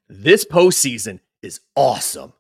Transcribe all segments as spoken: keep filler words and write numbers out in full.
This postseason is awesome.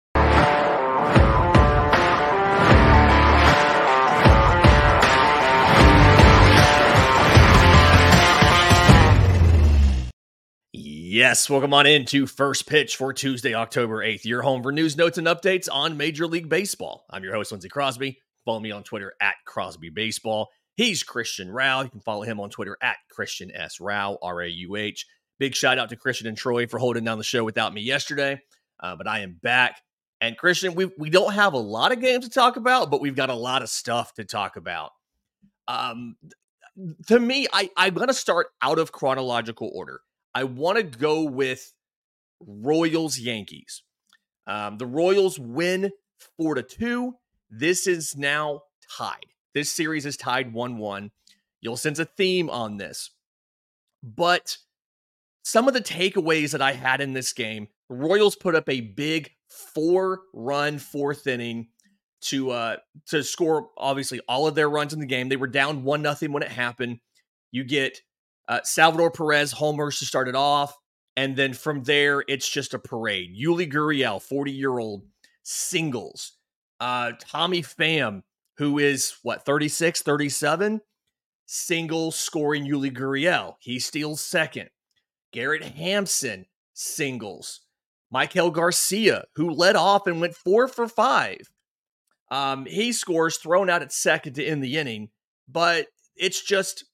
Yes, welcome on into First Pitch for Tuesday, October eighth. Your home for news, notes, and updates on Major League Baseball. I'm your host, Lindsey Crosby. Follow me on Twitter at Crosby Baseball. He's Christian Rao. You can follow him on Twitter at Christian S. Rao, R A U H. Big shout out to Christian and Troy for holding down the show without me yesterday, uh, but I am back. And Christian, we we don't have a lot of games to talk about, but we've got a lot of stuff to talk about. Um, to me, I, I'm going to start out of chronological order. I want to go with Royals-Yankees. Um, the Royals win four to two. This is now tied. This series is tied one one. You'll sense a theme on this. But some of the takeaways that I had in this game, the Royals put up a big four-run fourth inning to uh, to score, obviously, all of their runs in the game. They were down one nothing when it happened. You get uh, Salvador Perez homers to start it off, and then from there, it's just a parade. Yuli Gurriel, forty-year-old, singles. Uh, Tommy Pham, who is, what, thirty-six, thirty-seven? Singles scoring Yuli Gurriel. He steals second. Garrett Hampson, singles. Michael Garcia, who led off and went four for five. Um, he scores, thrown out at second to end the inning. But it's just,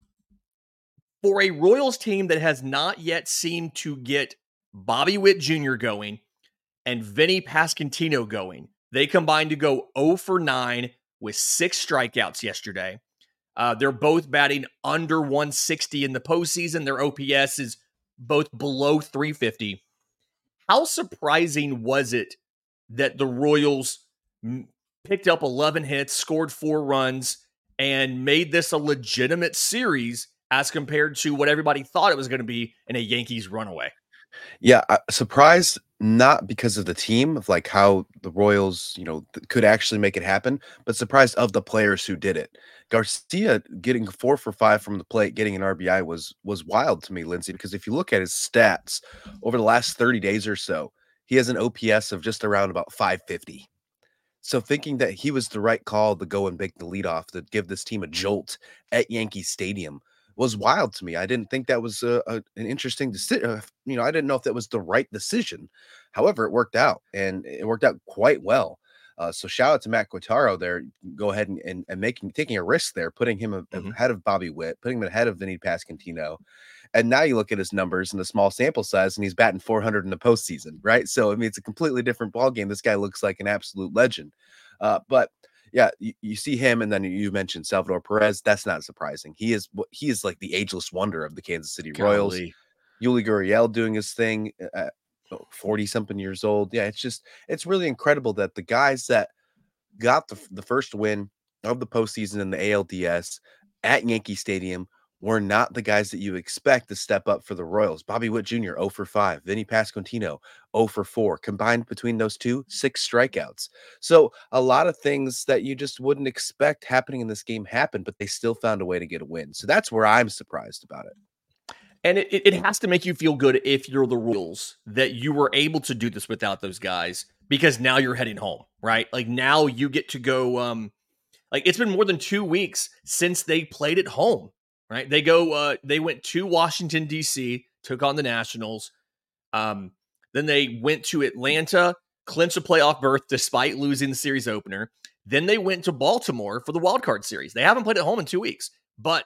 for a Royals team that has not yet seemed to get Bobby Witt Junior going and Vinny Pasquantino going, they combined to go oh for nine with six strikeouts yesterday. Uh, they're both batting under one sixty in the postseason. Their O P S is both below three fifty. How surprising was it that the Royals m- picked up eleven hits, scored four runs, and made this a legitimate series as compared to what everybody thought it was going to be in a Yankees runaway? Yeah, uh, surprised not because of the team, of like how the Royals, you know, th- could actually make it happen, but surprised of the players who did it. Garcia getting four for five from the plate, getting an R B I was was wild to me, Lindsey, because if you look at his stats over the last thirty days or so, he has an O P S of just around about five fifty. So thinking that he was the right call to go and make the leadoff to give this team a jolt at Yankee Stadium was wild to me. I didn't think that was a, a, an interesting decision. Uh, you know, I didn't know if that was the right decision. However, it worked out, and it worked out quite well. Uh, so shout out to Matt Quintaro there. Go ahead and, and, and making taking a risk there, putting him a, Mhm. ahead of Bobby Witt, putting him ahead of Vinny Pasquantino. And now you look at his numbers in the small sample size, and he's batting four hundred in the postseason, right? So I mean, it's a completely different ballgame. This guy looks like an absolute legend. Uh, but yeah, you, you see him, and then you mentioned Salvador Perez. That's not surprising. He is he is like the ageless wonder of the Kansas City Royals. Golly. Yuli Gurriel doing his thing at forty something years old. Yeah, it's just it's really incredible that the guys that got the the first win of the postseason in the A L D S at Yankee Stadium were not the guys that you expect to step up for the Royals. Bobby Witt Junior oh for five, Vinny Pasquantino oh for four. Combined between those two, six strikeouts. So a lot of things that you just wouldn't expect happening in this game happened, but they still found a way to get a win. So that's where I'm surprised about it. And it, it has to make you feel good if you're the Royals that you were able to do this without those guys, because now you're heading home, right? Like now you get to go. Um, like it's been more than two weeks since they played at home, right? They go. Uh, they went to Washington D C, took on the Nationals. Um, then they went to Atlanta, clinched a playoff berth despite losing the series opener. Then they went to Baltimore for the wild card series. They haven't played at home in two weeks, but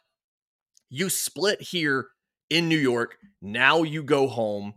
you split here in New York. Now you go home.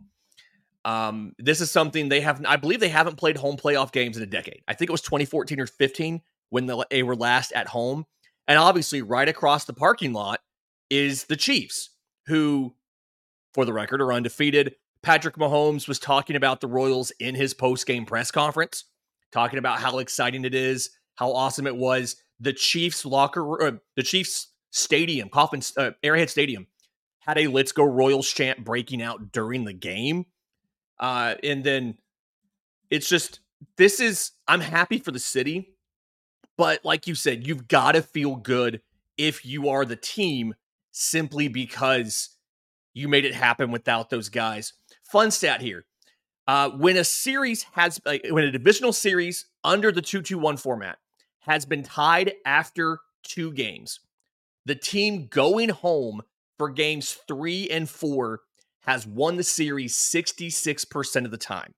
Um, this is something they have. I believe they haven't played home playoff games in a decade. I think it was twenty fourteen or fifteen when they were last at home. And obviously, right across the parking lot is the Chiefs, who, for the record, are undefeated. Patrick Mahomes was talking about the Royals in his post-game press conference, talking about how exciting it is, how awesome it was. The Chiefs locker, uh, the Chiefs stadium, Coffin, uh, Arrowhead Stadium, had a "Let's Go Royals" chant breaking out during the game. Uh, and then it's just, this is, I'm happy for the city, but like you said, you've got to feel good if you are the team simply because you made it happen without those guys. fun stat here. Uh, when a series has, like, when a divisional series under the two two one format has been tied after two games, the team going home for games three and four has won the series sixty-six percent of the time.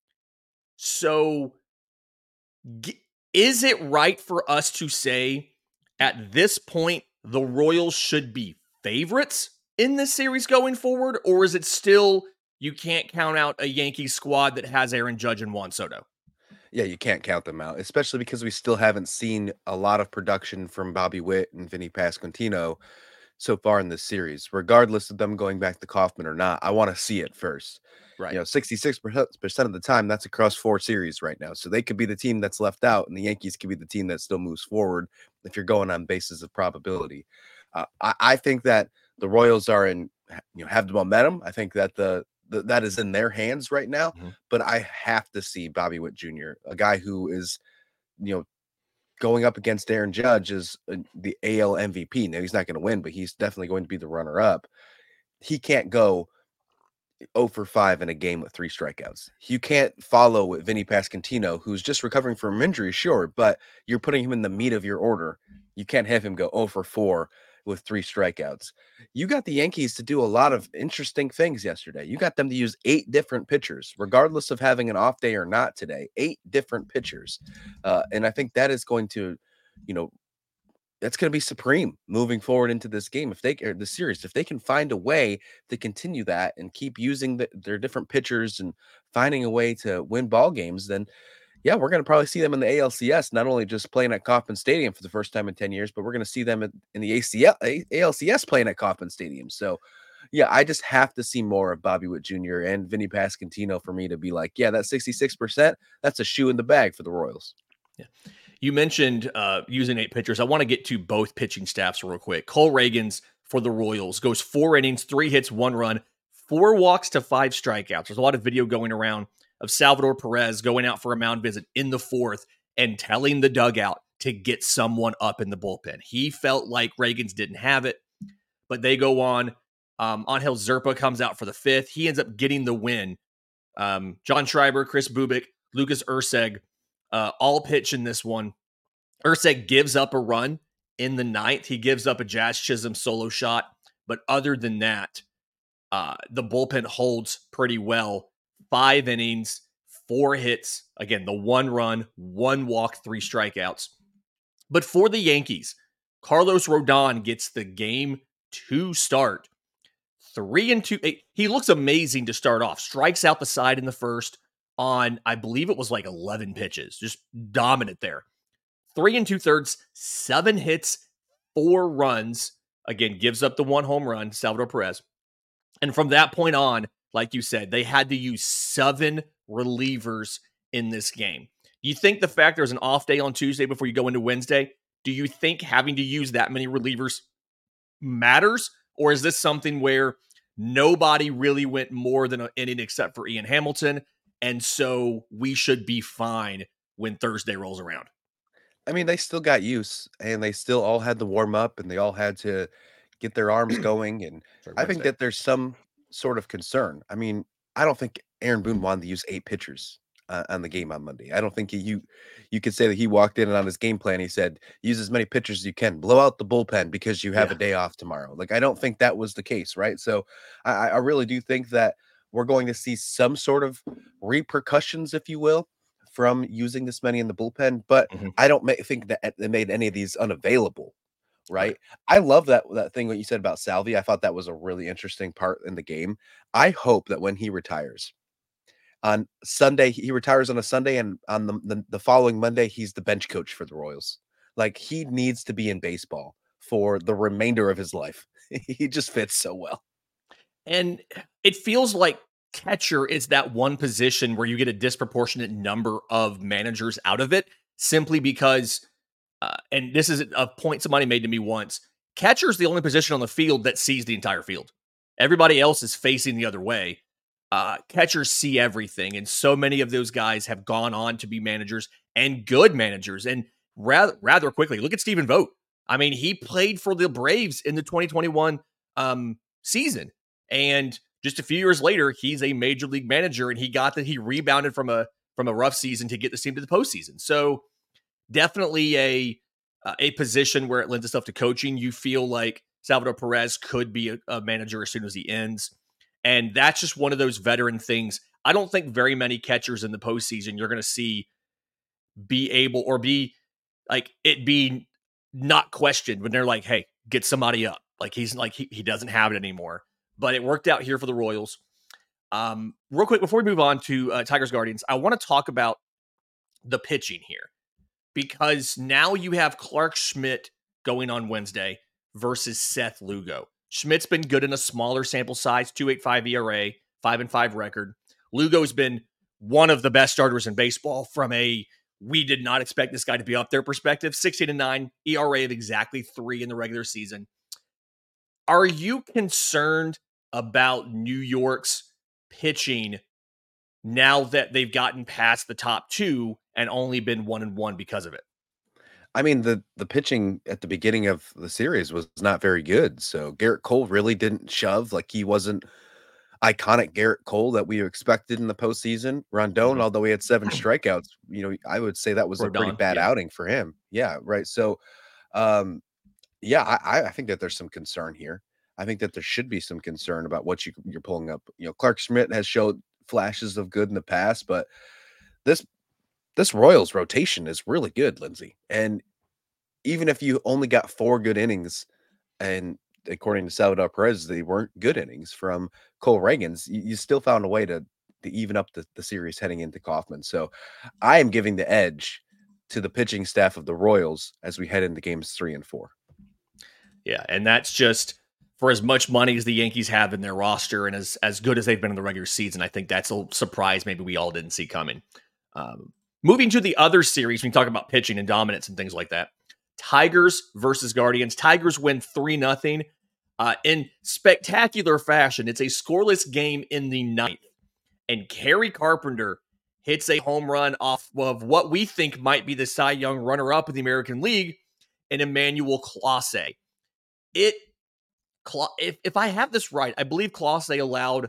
So, g- is it right for us to say at this point the Royals should be favorites in this series going forward, or is it still you can't count out a Yankees squad that has Aaron Judge and Juan Soto? Yeah, you can't count them out, especially because we still haven't seen a lot of production from Bobby Witt and Vinny Pasquantino so far in this series. Regardless of them going back to Kaufman or not, I want to see it first. You Right. know, sixty-six percent of the time, that's across four series right now. So they could be the team that's left out, and the Yankees could be the team that still moves forward if you're going on basis of probability. Uh, I, I think that the Royals are in, you know, have the momentum. I think that the, the that is in their hands right now. Mhm. But I have to see Bobby Witt Junior, a guy who is, you know, going up against Aaron Judge as uh, the A L M V P. Now he's not going to win, but he's definitely going to be the runner up. He can't go oh for five in a game with three strikeouts. You can't follow with Vinny Pasquantino, who's just recovering from injury, sure, but you're putting him in the meat of your order. You can't have him go oh for four with three strikeouts. You got the Yankees to do a lot of interesting things yesterday. You got them to use eight different pitchers, regardless of having an off day or not today. Eight different pitchers. Uh, and I think that is going to, you know, that's going to be supreme moving forward into this game. If they or the series, if they can find a way to continue that and keep using the, their different pitchers and finding a way to win ball games, then yeah, we're going to probably see them in the A L C S, not only just playing at Kauffman Stadium for the first time in ten years, but we're going to see them in, in the A C L, A L C S playing at Kauffman Stadium. So yeah, I just have to see more of Bobby Witt Junior and Vinny Pasquantino for me to be like, yeah, that sixty-six percent, that's a shoe in the bag for the Royals. Yeah. You mentioned uh, using eight pitchers. I want to get to both pitching staffs real quick. Cole Ragans for the Royals goes four innings, three hits, one run, four walks to five strikeouts. There's a lot of video going around of Salvador Perez going out for a mound visit in the fourth and telling the dugout to get someone up in the bullpen. He felt like Ragans didn't have it, but they go on. Um, Angel Zerpa comes out for the fifth. He ends up getting the win. Um, John Schreiber, Chris Bubik, Lucas Urseg, Uh, all pitch in this one. Urseg gives up a run in the ninth. He gives up a Jazz Chisholm solo shot. But other than that, uh, the bullpen holds pretty well. Five innings, four hits. Again, the one run, one walk, three strikeouts. But for the Yankees, Carlos Rodon gets the game to start. Three and two. He looks amazing to start off. Strikes out the side in the first on, I believe it was like eleven pitches. Just dominant there. Three and two thirds, seven hits, four runs. Again, gives up the one home run, Salvador Perez. And from that point on, like you said, they had to use seven relievers in this game. Do you think the fact there's an off day on Tuesday before you go into Wednesday, do you think having to use that many relievers matters? Or is this something where nobody really went more than an inning except for Ian Hamilton, and so we should be fine when Thursday rolls around? I mean, they still got use, and they still all had to warm up, and they all had to get their arms going, and Sorry, I think Wednesday. that there's some sort of concern. I mean, I don't think Aaron Boone wanted to use eight pitchers uh, on the game on Monday. I don't think he, you you could say that he walked in and on his game plan, he said, "Use as many pitchers as you can. Blow out the bullpen because you have Yeah. a day off tomorrow." Like, I don't think that was the case, right? So, I, I really do think that we're going to see some sort of repercussions, if you will, from using this many in the bullpen, but Mhm. I don't ma- think that they made any of these unavailable, Right. right? I love that that thing what you said about Salvi. I thought that was a really interesting part in the game. I hope that when he retires on Sunday, he retires on a Sunday, and on the, the, the following Monday, he's the bench coach for the Royals. Like, he needs to be in baseball for the remainder of his life. He just fits so well. And it feels like catcher is that one position where you get a disproportionate number of managers out of it simply because, uh, and this is a point somebody made to me once, catcher is the only position on the field that sees the entire field. Everybody else is facing the other way. Uh, catchers see everything. And so many of those guys have gone on to be managers and good managers. And rather, rather quickly, look at Stephen Vogt. I mean, he played for the Braves in the twenty twenty-one um, season and just a few years later, he's a major league manager, and he got that he rebounded from a from a rough season to get this team to the postseason. So definitely a uh, a position where it lends itself to coaching. You feel like Salvador Perez could be a, a manager as soon as he ends. And that's just one of those veteran things. I don't think very many catchers in the postseason you're going to see be able or be like it be not questioned when they're like, hey, get somebody up. Like he's like, he, he doesn't have it anymore. But it worked out here for the Royals. Um, real quick, before we move on to uh, Tigers Guardians, I want to talk about the pitching here because now you have Clark Schmidt going on Wednesday versus Seth Lugo. Schmidt's been good in a smaller sample size, two point eight five E R A, five and five record. Lugo's been one of the best starters in baseball from a we did not expect this guy to be up there perspective. sixteen and nine, E R A of exactly three in the regular season. Are you concerned about New York's pitching now that they've gotten past the top two and only been one and one because of it? I mean, the the pitching at the beginning of the series was not very good. So Garrett Cole really didn't shove. Like he wasn't iconic Garrett Cole that we expected in the postseason. Rondon, Mhm. although he had seven strikeouts, you know, I would say that was a pretty Rodon, bad yeah. outing for him. Yeah, right. So, um, yeah, I, I think that there's some concern here. I think that there should be some concern about what you, you're pulling up. You know, Clark Schmidt has showed flashes of good in the past, but this this Royals rotation is really good, Lindsay. And even if you only got four good innings, and according to Salvador Perez, they weren't good innings from Cole Reagans, you, you still found a way to to even up the, the series heading into Kaufman. So I am giving the edge to the pitching staff of the Royals as we head into games three and four. Yeah, and that's just for as much money as the Yankees have in their roster and as as good as they've been in the regular season. I think that's a surprise maybe we all didn't see coming. Um, moving to the other series, when you talk about pitching and dominance and things like that, Tigers versus Guardians. Tigers win three nothing uh, in spectacular fashion. It's a scoreless game in the ninth, and Kerry Carpenter hits a home run off of what we think might be the Cy Young runner-up in the American League, in Emmanuel Clase. It, if, if I have this right, I believe Clase allowed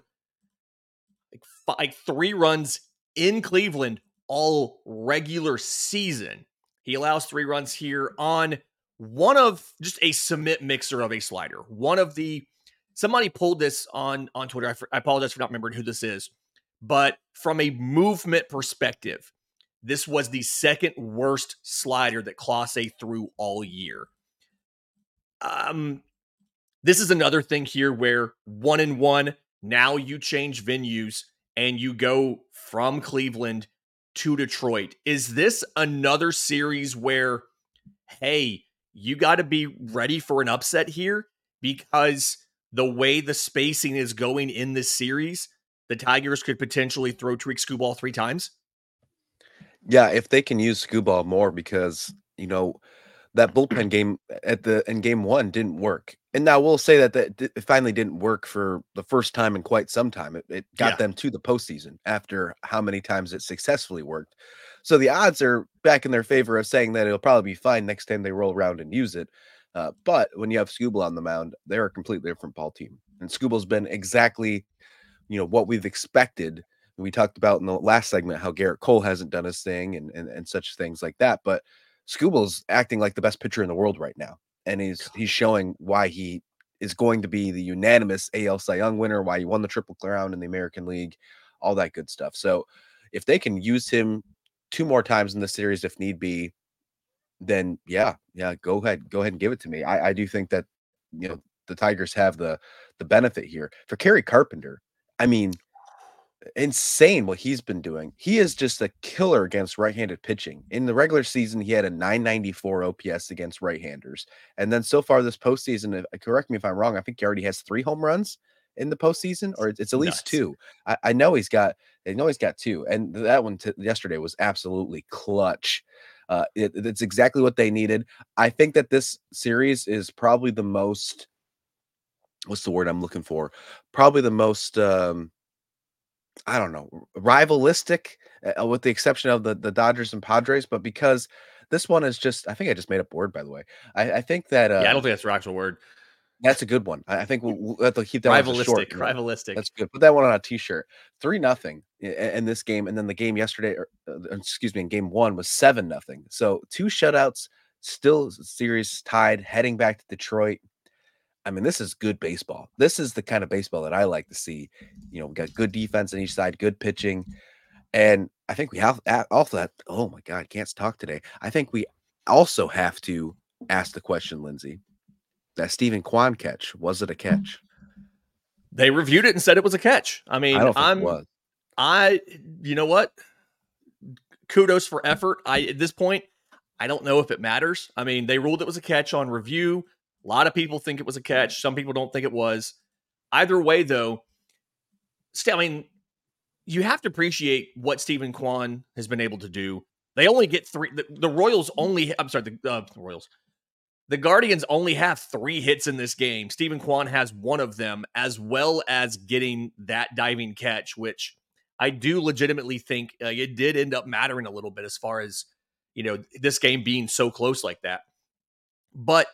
like, five, like three runs in Cleveland all regular season. He allows three runs here on one of just a submit mixer of a slider. One of the, somebody pulled this on, on Twitter. I, for, I apologize for not remembering who this is, but from a movement perspective, this was the second worst slider that Clase threw all year. Um, This is another thing here where one and one, now you change venues and you go from Cleveland to Detroit. Is this another series where, hey, you got to be ready for an upset here? Because the way the spacing is going in this series, the Tigers could potentially throw Tariq Skubal three times. Yeah, if they can use Skubal more, because, you know, that bullpen game at the in game one didn't work. And now we'll say that that it finally didn't work for the first time in quite some time. It, it got Yeah. them to the postseason after how many times it successfully worked. So the odds are back in their favor of saying that it'll probably be fine next time they roll around and use it. Uh, but when you have Skubal on the mound, they're a completely different ball team. And Skubal's been exactly, you know, what we've expected. We talked about in the last segment how Garrett Cole hasn't done his thing and and, and such things like that. But Skubal's acting like the best pitcher in the world right now. And he's he's showing why he is going to be the unanimous A L Cy Young winner, why he won the Triple Crown in the American League, all that good stuff. So if they can use him two more times in the series if need be, then yeah, yeah, go ahead, go ahead and give it to me. I, I do think that, you know, the Tigers have the the benefit here. For Kerry Carpenter, I mean, insane what he's been doing. He is just a killer against right-handed pitching. In the regular season, he had a nine ninety-four O P S against right-handers. And then so far this postseason, if, correct me if I'm wrong, I think he already has three home runs in the postseason, or it's, it's at least Nuts. two. I, I know he's got, I know he's got two. And that one t- yesterday was absolutely clutch. Uh, it, it's exactly what they needed. I think that this series is probably the most, what's the word I'm looking for? Probably the most, um, I don't know, rivalistic, uh, with the exception of the the Dodgers and Padres, but because this one is just, I think I just made up a word, by the way. I, I think that Yeah, I don't um think that's the actual word. That's a good one. I I think we'll, we'll have to keep that one as a short. Rivalistic, You know, rivalistic. that's good. Put that one on a T-shirt. Three nothing in this game, and then the game yesterday, or, uh, excuse me, in game one was seven nothing. So two shutouts, still series tied, heading back to Detroit. I mean, this is good baseball. This is the kind of baseball that I like to see. You know, we got good defense on each side, good pitching, and I think we have also that. Oh my God, can't talk today. I think we also have to ask the question, Lindsay. That Stephen Kwan catch, was it a catch? They reviewed it and said it was a catch. I I mean, don't think it I'm was. I you know what? Kudos for effort. I at this point, I don't know if it matters. I mean, they ruled it was a catch on review. A lot of people think it was a catch. Some people don't think it was. Either way, though, still, I mean, you have to appreciate what Stephen Kwan has been able to do. They only get three. The, the Royals only. I'm sorry, the, uh, the Royals. The Guardians only have three hits in this game. Stephen Kwan has one of them, as well as getting that diving catch, which I do legitimately think uh, it did end up mattering a little bit as far as, you know, this game being so close like that. But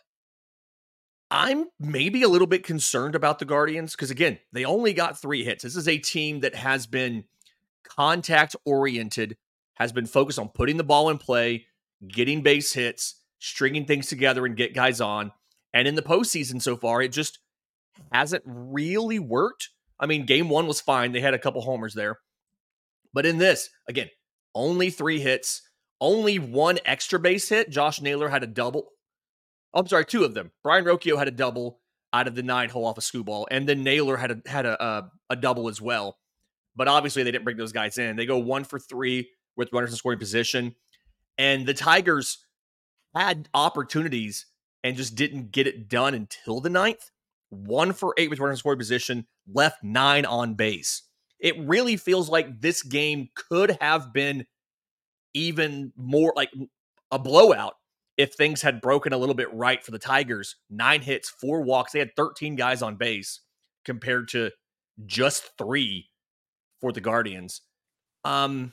I'm maybe a little bit concerned about the Guardians because, again, they only got three hits. This is a team that has been contact oriented, has been focused on putting the ball in play, getting base hits, stringing things together and get guys on. And in the postseason so far, it just hasn't really worked. I mean, game one was fine. They had a couple homers there. But in this, again, only three hits, only one extra base hit. Josh Naylor had a double. Oh, I'm sorry, two of them. Brian Rocchio had a double out of the nine hole off a Skubal, and then Naylor had a had a, a, a double as well. But obviously, they didn't bring those guys in. They go one for three with runners in scoring position. And the Tigers had opportunities and just didn't get it done until the ninth. One for eight with runners in scoring position, left nine on base. It really feels like this game could have been even more like a blowout if things had broken a little bit right for the Tigers. Nine hits, four walks. They had thirteen guys on base compared to just three for the Guardians. Um,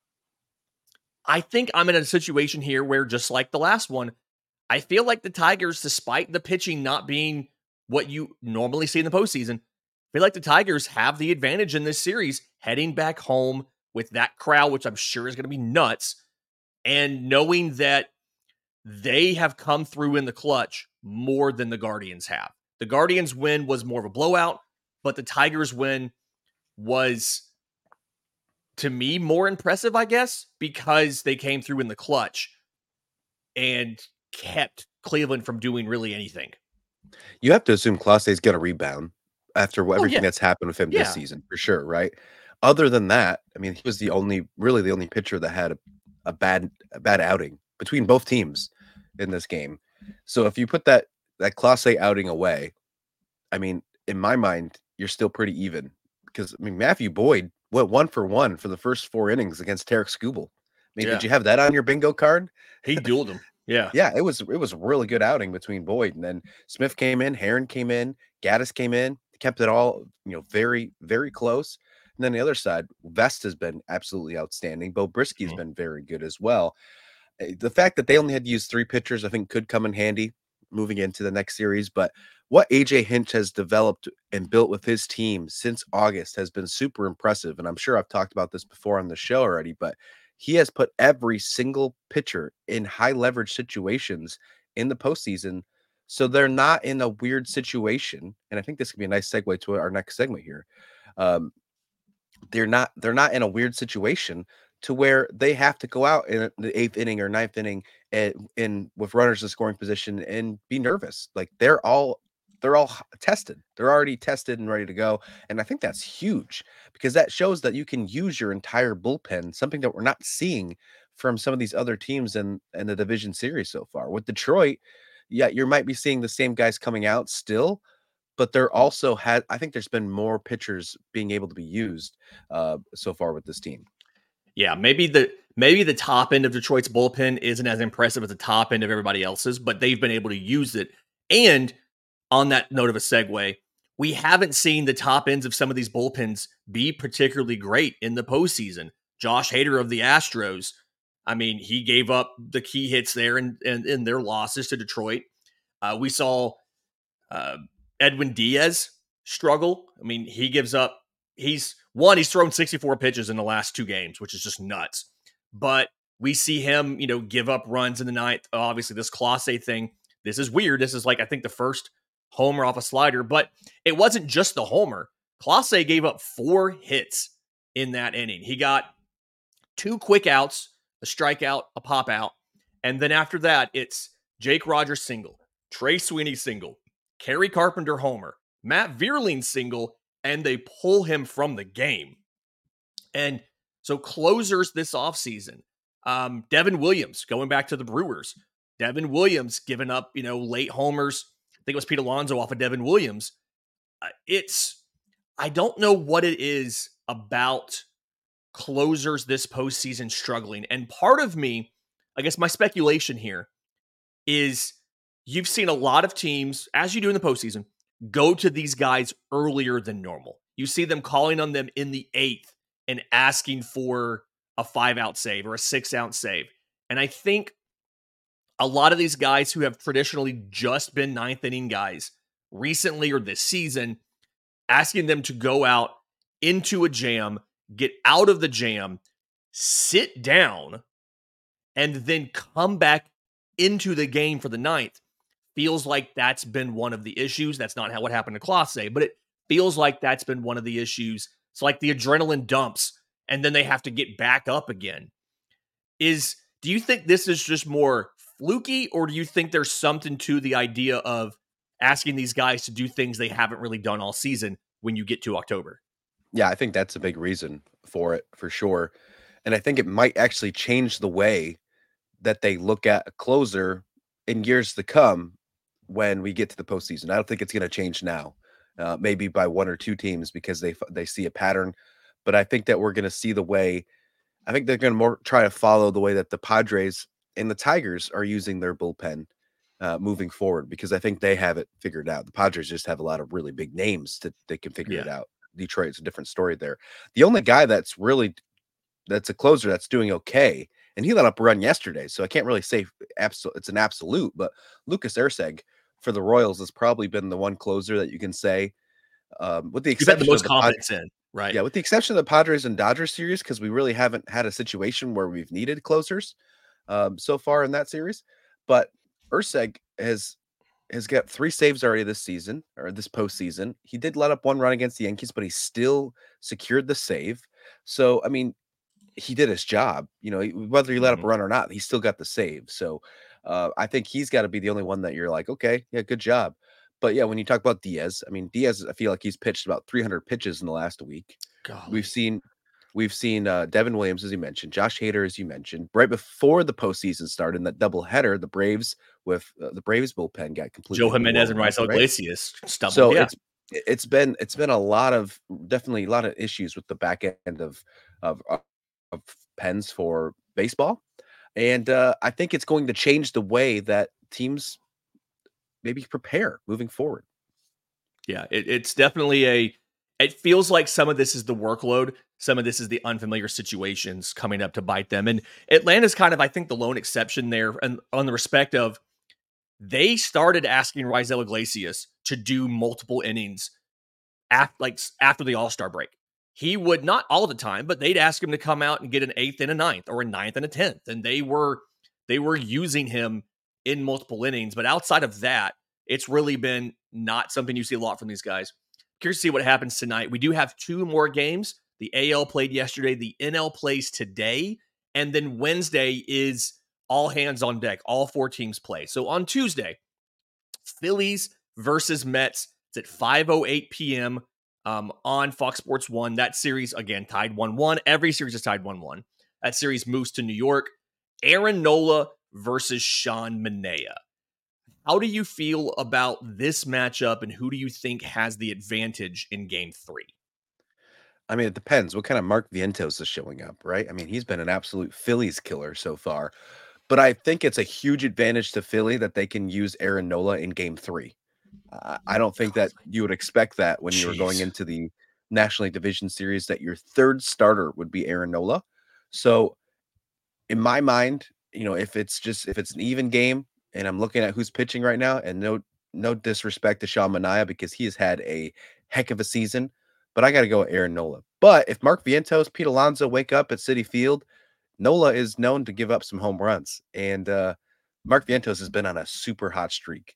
I think I'm in a situation here where, just like the last one, I feel like the Tigers, despite the pitching not being what you normally see in the postseason, I feel like the Tigers have the advantage in this series heading back home with that crowd, which I'm sure is going to be nuts, and knowing that they have come through in the clutch more than the Guardians have. The Guardians' win was more of a blowout, but the Tigers' win was, to me, more impressive, I guess, because they came through in the clutch and kept Cleveland from doing really anything. You have to assume Clase's going to rebound after Oh, everything yeah. that's happened with him Yeah. this season, for sure, right? Other than that, I mean, he was the only, really the only pitcher that had a, a bad, a bad outing between both teams in this game. So if you put that that Clase outing away, I mean, in my mind, you're still pretty even because I mean Matthew Boyd went one for one for the first four innings against Tarek Skubal. I mean, Yeah. did you have that on your bingo card? He dueled him. Yeah. Yeah, it was it was a really good outing between Boyd and then Smith came in, Heron came in, Gaddis came in, kept it all, you know, very, very close. And then the other side, Vest has been absolutely outstanding. Bo Brisky has Mhm. been very good as well. Uh, The fact that they only had to use three pitchers, I think, could come in handy moving into the next series. But what A J Hinch has developed and built with his team since August has been super impressive. And I'm sure I've talked about this before on the show already, but he has put every single pitcher in high leverage situations in the postseason. So they're not in a weird situation. And I think this could be a nice segue to our next segment here. Um, they're not they're not in a weird situation to where they have to go out in the eighth inning or ninth inning and in with runners in scoring position and be nervous. Like they're all they're all h- tested. They're already tested and ready to go. And I think that's huge because that shows that you can use your entire bullpen, something that we're not seeing from some of these other teams in, in the division series so far. With Detroit, yeah, you might be seeing the same guys coming out still, but there also had I think there's been more pitchers being able to be used uh, so far with this team. Yeah. Maybe the maybe the top end of Detroit's bullpen isn't as impressive as the top end of everybody else's, but they've been able to use it. And on that note of a segue, we haven't seen the top ends of some of these bullpens be particularly great in the postseason. Josh Hader of the Astros, I mean, he gave up the key hits there in, in, in their losses to Detroit. Uh, we saw uh, Edwin Diaz struggle. I mean, he gives up, he's one, he's thrown sixty-four pitches in the last two games, which is just nuts. But we see him, you know, give up runs in the ninth. Obviously, this Clase thing, this is weird. This is like, I think, the first homer off a slider, but it wasn't just the homer. Clase gave up four hits in that inning. He got two quick outs, a strikeout, a pop out. And then after that, it's Jake Rogers single, Trey Sweeney single, Kerry Carpenter homer, Matt Vierling single, and they pull him from the game. And so closers this offseason, um, Devin Williams, going back to the Brewers, Devin Williams giving up, you know, late homers. I think it was Pete Alonso off of Devin Williams. Uh, it's, I don't know what it is about closers this postseason struggling. And part of me, I guess my speculation here is you've seen a lot of teams, as you do in the postseason, go to these guys earlier than normal. You see them calling on them in the eighth and asking for a five-out save or a six-out save. And I think a lot of these guys who have traditionally just been ninth inning guys recently or this season, asking them to go out into a jam, get out of the jam, sit down, and then come back into the game for the ninth, feels like that's been one of the issues. That's not how it happened to Clase, but it feels like that's been one of the issues. It's like the adrenaline dumps, and then they have to get back up again. Is do you think this is just more fluky, or do you think there's something to the idea of asking these guys to do things they haven't really done all season when you get to October? Yeah, I think that's a big reason for it, for sure. And I think it might actually change the way that they look at a closer in years to come when we get to the postseason. I don't think it's going to change now, uh, maybe by one or two teams because they they see a pattern. But I think that we're going to see the way, I think they're going to more try to follow the way that the Padres and the Tigers are using their bullpen uh, moving forward, because I think they have it figured out. The Padres just have a lot of really big names that they can figure Yeah. it out. Detroit's a different story there. The only guy that's really that's a closer that's doing okay, and he let up a run yesterday, so I can't really say absolute it's an absolute, but Lucas Erceg for the Royals has probably been the one closer that you can say, um, with the You've had the exception most of the confidence Pad- in, right? yeah, with the exception of the Padres and Dodgers series, because we really haven't had a situation where we've needed closers um, so far in that series. But Erceg has has got three saves already this season or this postseason. He did let up one run against the Yankees, but he still secured the save. So, I mean, he did his job. You know, whether he let up Mhm. a run or not, he still got the save. So, uh, I think he's got to be the only one that you're like, okay, yeah, good job. But yeah, when you talk about Diaz, I mean, Diaz, I feel like he's pitched about three hundred pitches in the last week. We've Golly. seen We've seen uh, Devin Williams, as you mentioned, Josh Hader, as you mentioned, right before the postseason started in that doubleheader. The Braves with uh, the Braves bullpen got Joe completely Jimenez and blown up, Raisel right? Iglesias stumbled. So Yeah. it's it's been it's been a lot of definitely a lot of issues with the back end of of, of pens for baseball, and uh, I think it's going to change the way that teams maybe prepare moving forward. Yeah. It, it's definitely a, it feels like some of this is the workload. Some of this is the unfamiliar situations coming up to bite them. And Atlanta's kind of, I think, the lone exception there, and on the respect of they started asking Raisel Iglesias to do multiple innings after, like after the All-Star break. He would not all the time, but they'd ask him to come out and get an eighth and a ninth or a ninth and a tenth. And they were they were using him in multiple innings. But outside of that, it's really been not something you see a lot from these guys. Curious to see what happens tonight. We do have two more games. The A L played yesterday, the N L plays today, and then Wednesday is all hands on deck. All four teams play. So on Tuesday, Phillies versus Mets. It's at five oh eight p.m. Um, on Fox Sports one. That series, again, tied one one. Every series is tied one one. That series moves to New York. Aaron Nola versus Sean Manaea. How do you feel about this matchup, and who do you think has the advantage in game three? I mean, it depends. What kind of Mark Vientos is showing up, right? I mean, he's been an absolute Phillies killer so far. But I think it's a huge advantage to Philly that they can use Aaron Nola in game three. Uh, I don't think that you would expect that when you were going Jeez. into the National League Division Series that your third starter would be Aaron Nola. So in my mind, you know, if it's just if it's an even game and I'm looking at who's pitching right now and no no disrespect to Sean Manaea because he has had a heck of a season, but I got to go with Aaron Nola. But if Mark Vientos, Pete Alonso wake up at Citi Field, Nola is known to give up some home runs, and uh, Mark Vientos has been on a super hot streak,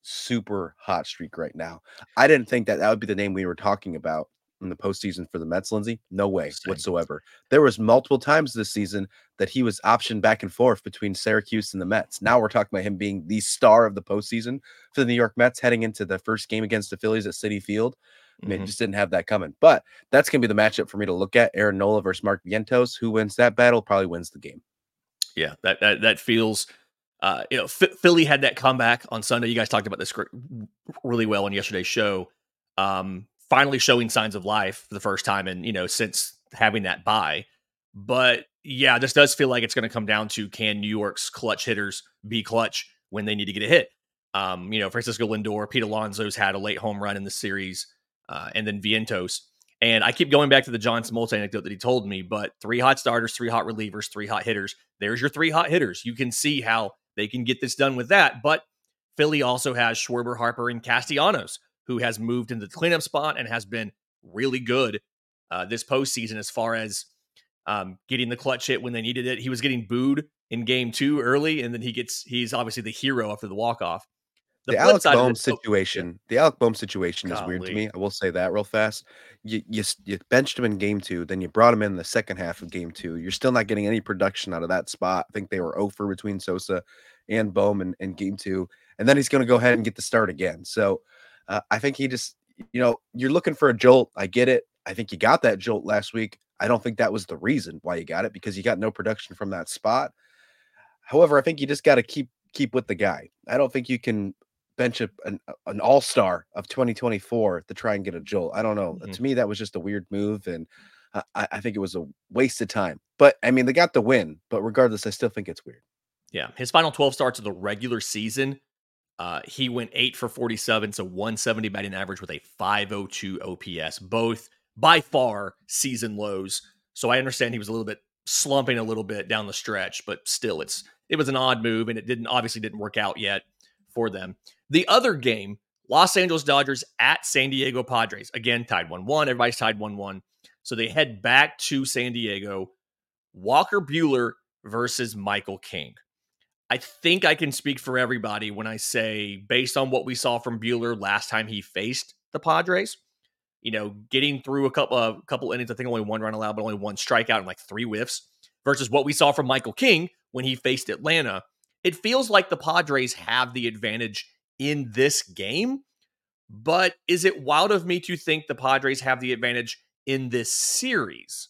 super hot streak right now. I didn't think that that would be the name we were talking about in the postseason for the Mets, Lindsay. No way Same. whatsoever. There was multiple times this season that he was optioned back and forth between Syracuse and the Mets. Now we're talking about him being the star of the postseason for the New York Mets heading into the first game against the Phillies at Citi Field. I mean, Mhm. just didn't have that coming. But that's going to be the matchup for me to look at. Aaron Nola versus Mark Vientos. Who wins that battle probably wins the game. Yeah, that that that feels, uh, you know, Ph- Philly had that comeback on Sunday. You guys talked about this gr- really well on yesterday's show. Um, finally showing signs of life for the first time, and you know, since having that bye. But yeah, this does feel like it's going to come down to, can New York's clutch hitters be clutch when they need to get a hit? Um, you know, Francisco Lindor, Pete Alonso's had a late home run in the series, uh, and then Vientos. And I keep going back to the John Smoltz anecdote that he told me, but three hot starters, three hot relievers, three hot hitters. There's your three hot hitters. You can see how they can get this done with that. But Philly also has Schwarber, Harper, and Castellanos, who has moved into the cleanup spot and has been really good uh, this postseason as far as um, getting the clutch hit when they needed it. He was getting booed in game two early, and then he gets he's obviously the hero after the walk-off. The The flip Alec side of Bohm it, oh, yeah, situation the Alec Bohm situation is weird to golly. me. I will say that real fast. You you s you benched him in game two, then you brought him in the second half of game two. You're still not getting any production out of that spot. I think they were oh for between Sosa and Bohm in in game two, and then he's gonna go ahead and get the start again. So, uh, I think he just you know, you're looking for a jolt. I get it. I think you got that jolt last week. I don't think that was the reason why you got it because you got no production from that spot. However, I think you just gotta keep keep with the guy. I don't think you can bench a an an all-star of twenty twenty-four to try and get a jolt. I don't know. Mhm. To me, that was just a weird move, and I I I think it was a waste of time. But, I mean, they got the win, but regardless, I still think it's weird. Yeah, his final twelve starts of the regular season, uh, he went eight for forty-seven, so one seventy batting average with a five oh two O P S, both by far season lows. So I understand he was a little bit slumping a little bit down the stretch, but still, it's it was an odd move, and it didn't obviously didn't work out yet for them. The other game, Los Angeles Dodgers at San Diego Padres, again tied one one. Everybody's tied one one, so they head back to San Diego. Walker Bueller versus Michael King. I think I can speak for everybody when I say, based on what we saw from Bueller last time he faced the Padres, you know, getting through a couple of uh, couple innings, I think only one run allowed, but only one strikeout and like three whiffs, versus what we saw from Michael King when he faced Atlanta. It feels like the Padres have the advantage in this game, but is it wild of me to think the Padres have the advantage in this series?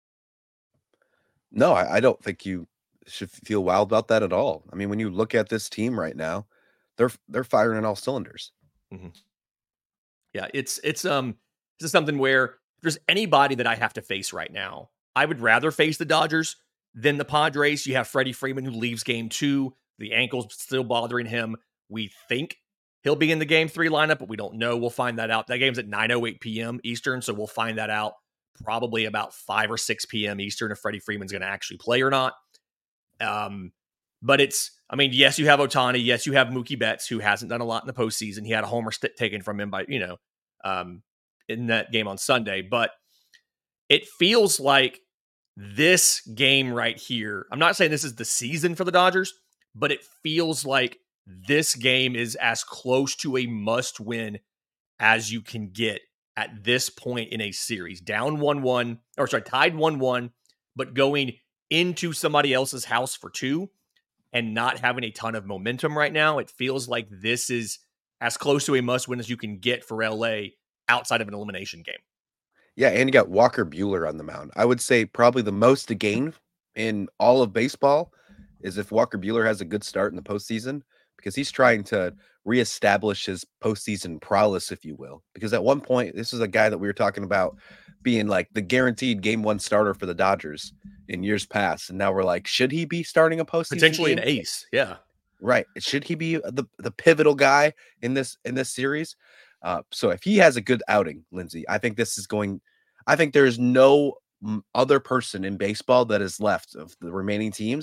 No, I I don't think you should feel wild about that at all. I mean, when you look at this team right now, they're they're firing on all cylinders. Mhm. Yeah, it's it's um this is something where if there's anybody that I have to face right now, I would rather face the Dodgers than the Padres. You have Freddie Freeman who leaves game two. The ankle's still bothering him. We think he'll be in the game three lineup, but we don't know. We'll find that out. That game's at nine oh eight p.m. Eastern, so we'll find that out probably about five or six p.m. Eastern if Freddie Freeman's going to actually play or not. Um, but it's, I mean, yes, you have Ohtani. Yes, you have Mookie Betts, who hasn't done a lot in the postseason. He had a homer st- taken from him by, you know, um, in that game on Sunday. But it feels like this game right here, I'm not saying this is the season for the Dodgers, but it feels like this game is as close to a must win as you can get at this point in a series. Down one one, or sorry, tied one one, but going into somebody else's house for two and not having a ton of momentum right now. It feels like this is as close to a must win as you can get for L A outside of an elimination game. Yeah, and you got Walker Bueller on the mound. I would say probably the most to gain in all of baseball is if Walker Bueller has a good start in the postseason because he's trying to reestablish his postseason prowess, if you will. Because at one point, this is a guy that we were talking about being like the guaranteed game one starter for the Dodgers in years past. And now we're like, should he be starting a postseason Potentially an game? ace. Yeah. Right. Should he be the the pivotal guy in this in this series? Uh, so if he has a good outing, Lindsay, I think this is going. I think there is no m- other person in baseball that is left of the remaining teams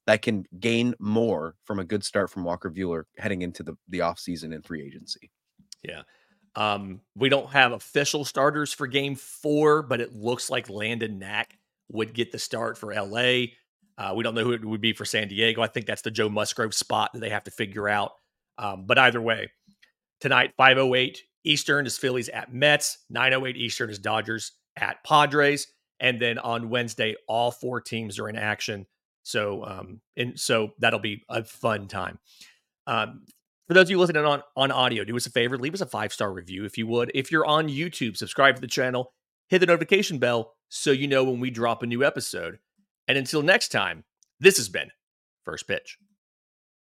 that can gain more from a good start from Walker Buehler heading into the, the offseason and free agency. Yeah. Um, we don't have official starters for game four, but it looks like Landon Knack would get the start for L A. Uh, we don't know who it would be for San Diego. I think that's the Joe Musgrove spot that they have to figure out. Um, but either way, tonight, five oh eight Eastern is Phillies at Mets. nine oh eight Eastern is Dodgers at Padres. And then on Wednesday, all four teams are in action. So, um, and so that'll be a fun time. Um, for those of you listening on, on audio, do us a favor, leave us a five-star review if you would. If you're on YouTube, subscribe to the channel, hit the notification bell so you know when we drop a new episode. And until next time, this has been First Pitch.